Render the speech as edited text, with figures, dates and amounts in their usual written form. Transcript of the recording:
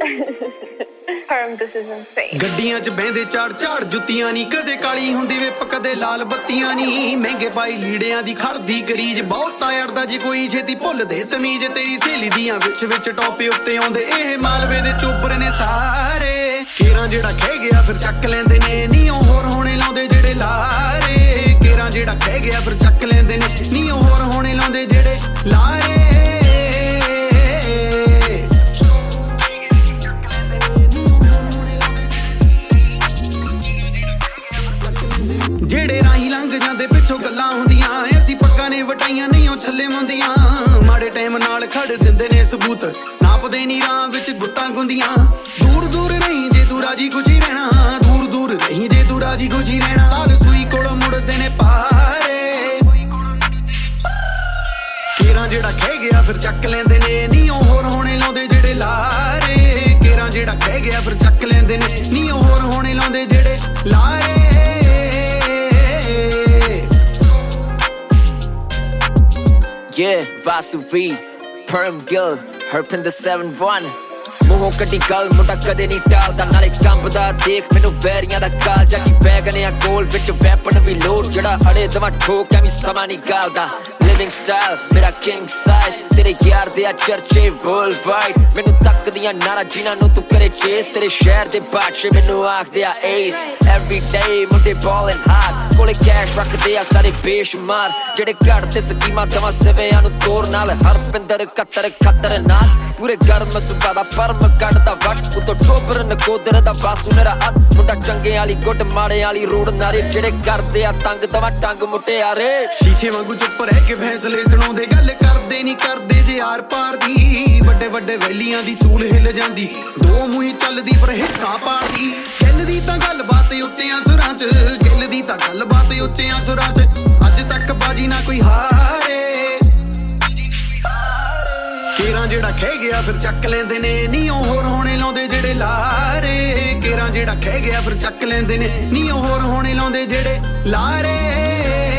This is insane. ਗੱਡੀਆਂ 'ਚ ਬਹਿੰਦੇ ਝਾੜ ਜੁੱਤੀਆਂ ਨਹੀਂ ਕਦੇ ਕਾਲੀ ਹੁੰਦੀ ਵਿਪ ਕਦੇ ਲਾਲ ਬੱਤੀਆਂ ਨਹੀਂ ਮਹਿੰਗੇ ਪਾਈ ਲੀੜਿਆਂ ਦੀ ਖੜਦੀ ਗਰੀਜ ਬਹੁਤ ਅੜਦਾ ਜੇ ਕੋਈ ਛੇਤੀ ਭੁੱਲ ਦੇ ਤਮੀਜ਼ ਤੇਰੀ ਸਹੇਲੀ ਦੀਆਂ ਵਿੱਚ ਟੋਪੇ ਉੱਤੇ ਆਉਂਦੇ ਇਹ ਮਾਲਵੇ ਦੇ ਚੋਬਰ ਨੇ ਸਾਰੇ ਕੇਰਾਂ ਜਿਹੜਾ ਖਹਿ ਗਿਆ ਫਿਰ ਚੱਕ ਲੈਂਦੇ ਨੇ ਨੀ ਉਹ ਹੋਰ ਹੋਣੇ ਲਾਉਂਦੇ ਜਿਹੜੇ ਲਾਰੇ ਕੇਰਾਂ ਜਿਹੜਾ ਖਹਿ ਗਿਆ ਫਿਰ ਚੱਕ ਲੈਂਦੇ ਨੇ ਨੀ ਉਹ ਹੋਰ ਹੋਣੇ ਲਾਉਂਦੇ ਜਿਹੜੇ ਲਾਰੇ ਜਿਹੜੇ ਰਾਹੀਂ ਲੰਘ ਜਾਂਦੇ ਪਿੱਛੋਂ ਗੱਲਾਂ ਹੁੰਦੀਆਂ ਅਸੀਂ ਪੱਗਾਂ ਨੇ ਵਟਾਈਆਂ ਨਹੀਂ ਉਹ ਛੱਲੇ ਮੁੰਦੀਆਂ ਮਾੜੇ ਟਾਈਮ ਨਾਲ ਖੜ ਦਿੰਦੇ ਨੇ ਸਬੂਤ ਨਾਪਦੇ ਨੀ ਰਾਹ ਵਿੱਚ ਗੁੱਤਾਂ ਗੁੰਦੀਆਂ ਦੂਰ ਰਹੀ ਜੇ ਤੂੰ ਰਾਜੀ ਖੁਸ਼ੀ ਰਹਿਣਾ ਦੂਰ ਰਹੀ ਜੇ ਤੂੰ ਰਾਜੀ ਖੁਸ਼ੀ ਰਹਿਣਾ ਲਾਲ ਸੂਈ ਕੋਲ ਮੁੜਦੇ ਨੇ ਪਾਰੇ ਕੇਰਾਂ ਜਿਹੜਾ ਖਹਿ ਗਿਆ ਫਿਰ ਚੱਕ ਲੈਂਦੇ ਨੇ ਨੀ ਉਹ ਹੋਰ ਹੋਣੇ ਲਾਉਂਦੇ ਜਿਹੜੇ ਲਾਰੇ ਕੇਰਾਂ ਜਿਹੜਾ ਖਹਿ ਗਿਆ ਫਿਰ ਚੱਕ ਲੈਂਦੇ ਨੇ ਨੀ ਉਹ ਹੋਰ ਹੋਣੇ ਲਾਉਂਦੇ ਜਿਹੜੇ ਲਾਰੇ Yeah, Vasu V, Perm Gill, Herpin the 7-1 ਮੂੰਹੋਂ ਕੱਢੀ ਗੱਲ ਮੁੰਡਾ ਕਦੇ ਨਹੀਂ ਟਾਲਦਾ ਨਾਲੇ ਕੰਬਦਾ ਦੇਖ ਮੈਨੂੰ ਵੈਰੀਆਂ ਦਾ ਕਾਲਜਾ ਕੀ ਵੈਗਨ ਆ ਗੋਲ ਵਿੱਚ ਵੈਪਨ ਵੀ ਲੋਡ ਜਿਹੜਾ ਅੜੇ ਦਵਾ ਠੋਕ ਐਵੇਂ ਸਮਾਂ ਨਹੀਂ ਗਾਲਦਾ ਲਿਵਿੰਗ ਸਟਾਈਲ ਮੇਰਾ ਕਿੰਗ ਸਾਈਜ਼ ਤੇਰੇ ਯਾਰ ਦੇ ਆ ਚਰਚੇ ਵਰਲਡ ਮੈਨੂੰ ਤੱਕਦੀਆਂ ਨਾਰਾ ਜਿਨ੍ਹਾਂ ਨੂੰ ਤੂੰ ਕਰੇ ਚੇਸ ਤੇਰੇ ਸ਼ਹਿਰ ਦੇ ਬਾਦਸ਼ਾਹ ਮੈਨੂੰ ਆਖਦੇ ਆ ਏਸ ਐਵਰੀ ਡੇ ਮੁੰਡੇ ਬਾਲਿੰਗ ਹਾਰਡ ਕੋਲੇ ਕੈਸ਼ ਰੱਖਦੇ ਆ ਸਾਰੇ ਬੇਸ਼ੁਮਾਰ ਜਿਹੜੇ ਘੜ ਤੇ ਸਕੀਮਾਂ ਦਵਾਂ ਸਿਵਿਆਂ ਨੂੰ ਤੋੜ ਨਾਲ ਹਰਪਿੰਦਰ ਖਤਰਨਾਕ ਪੂਰੇ ਗਰਮ ਸੁਭਾ ਦਾ ਪਰਮ ਕੱਢਦਾ ਵਕਤ ਉਤੋਂ ਚੋਬਰ ਨਕੋਦਰ ਦਾ ਬਾਸੂ ਮੇਰਾ ਹੱਥ ਮੁੰਡਾ ਚੰਗੇ ਵਾਲੀ ਗੁੱਟ ਮਾੜੇ ਵਾਲੀ ਰੋਡ ਨਾਰੇ ਜਿਹੜੇ ਕਰਦੇ ਆ ਤੰਗ ਦਵਾ ਟੰਗ ਮੁਟਿਆਰੇ ਸ਼ੀਸ਼ੇ ਵਾਂਗੂ ਚੁੱਪ ਰਹਿ ਕੇ ਫੈਸਲੇ ਸੁਣਾਉਂਦੇ ਗੱਲ ਕਰਦੇ ਨਹੀਂ ਕਰਦੇ ਜੇ ਆਰ ਪਾਰ ਦੀ ਵੱਡੇ ਵੈਲੀਆਂ ਦੀ ਚੂਲ ਹਿੱਲ ਜਾਂਦੀ ਦੋ ਮੂੰਹ ਚੱਲਦੀ ਪਰ ਹਿੱਕਾਂ ਪਾੜਦੀ ਗੱਲ ਦੀ ਤਾਂ ਗੱਲਬਾਤ ਉੱਚਿਆਂ ਸੁਰਾਂ 'ਚ ਗੱਲ ਦੀ ਤਾਂ ਗੱਲਬਾਤ ਉੱਚਿਆਂ ਸੁਰਾਂ 'ਚ ਅੱਜ ਤੱਕ ਬਾਜੀ ਨਾ ਕੋਈ ਹਾਰੇ ਕੇਰਾਂ ਜਿਹੜਾ ਖਹਿ ਗਿਆ ਫਿਰ ਚੱਕ ਲੈਂਦੇ ਨੇ ਨੀ ਉਹ ਹੋਰ ਹੋਣੇ ਲਾਉਂਦੇ ਜਿਹੜੇ ਲਾਰੇ ਕੇਰਾਂ ਜਿਹੜਾ ਖਹਿ ਗਿਆ ਫਿਰ ਚੱਕ ਲੈਂਦੇ ਨੇ ਨੀ ਉਹ ਹੋਰ ਹੋਣੇ ਲਾਉਂਦੇ ਜਿਹੜੇ ਲਾਰੇ